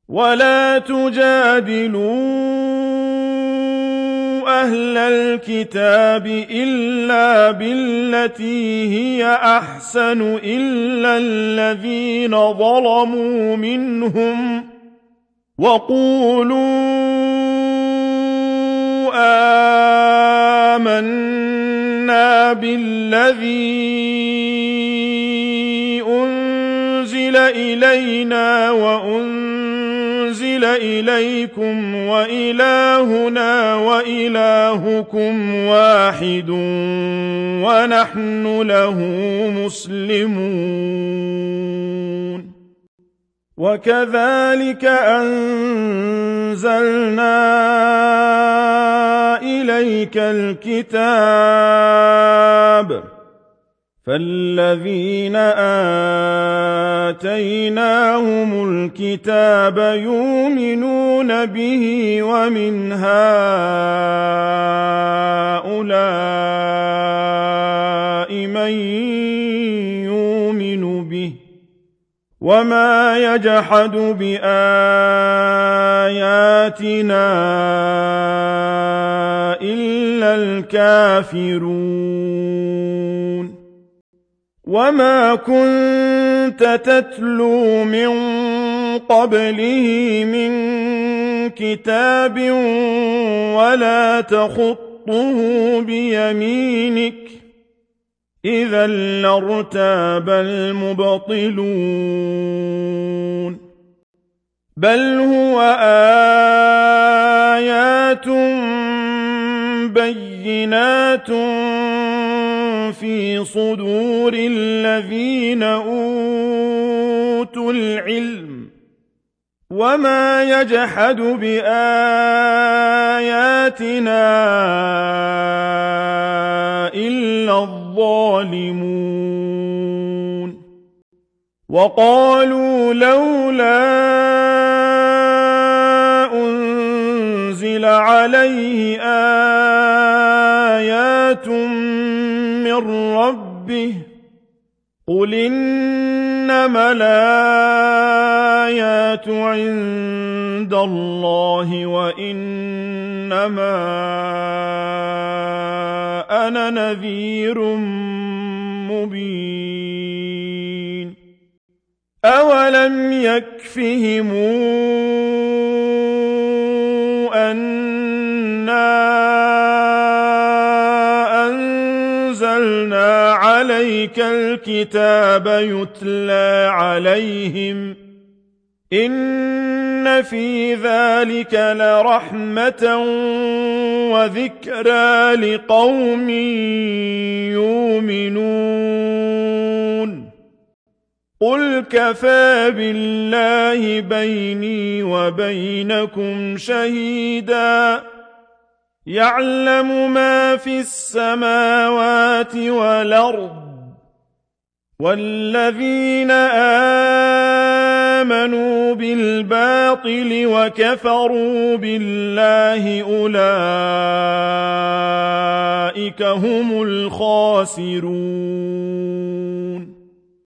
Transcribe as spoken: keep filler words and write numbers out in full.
ولا تجادلوا أهل الكتاب إلا بالتي هي أحسن إلا الذين ظلموا منهم وقولوا آمنا بالذي أنزل إلينا وأنزل إليكم وإلهنا وإلهكم واحد ونحن له مسلمون وكذلك أنزلنا إليك الكتاب فالذين آتيناهم الكتاب يؤمنون به ومن هؤلاء من يؤمن به وما يجحد بآياتنا إلا الكافرون وما كنت تتلو من قبله من كتاب ولا تخطه بيمينك إذا لارتاب المبطلون بل هو آيات بينات في صدور الذين أوتوا العلم وما يجحد بآياتنا إلا الظالمون وقالوا لولا أنزل عليه آيات من ربه قل إنما الآيات عند الله وإنما أنا نذير مبين أولم يكفهم أنا أنزلنا عليك الكتاب يتلى عليهم إن في ذلك لرحمة وذكرى لقوم يؤمنون قل كفى بالله بيني وبينكم شهيدا يعلم ما في السماوات والأرض والذين آمنوا بالباطل وكفروا بالله أولئك هم الخاسرون